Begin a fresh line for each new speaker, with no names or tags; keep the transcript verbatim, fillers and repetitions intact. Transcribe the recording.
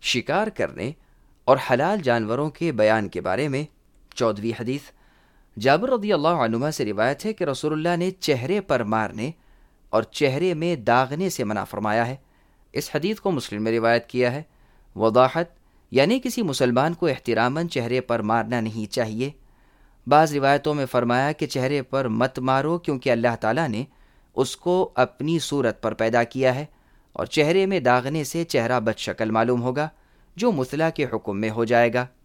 शिकार करने और हलाल जानवरों के बयान के बारे में। चौदहवीं हदीस जाबिर रज़ियल्लाहु अन्हुमा से रिवायत है कि रसूलुल्लाह ने चेहरे पर मारने और चेहरे में दागने से मना फरमाया है। इस हदीस को मुस्लिम में रिवायत किया है। वदाहत यानी किसी मुसलमान को एहतिरामन चेहरे पर मारना नहीं चाहिए। बाज़ रिवायतों में फरमाया कि चेहरे पर मत मारो, क्योंकि अल्लाह ताला ने उसको अपनी सूरत पर पैदा किया है और चेहरे में दागने से चेहरा बदशक्ल मालूम होगा, जो मुसला के हुक्म में हो जाएगा।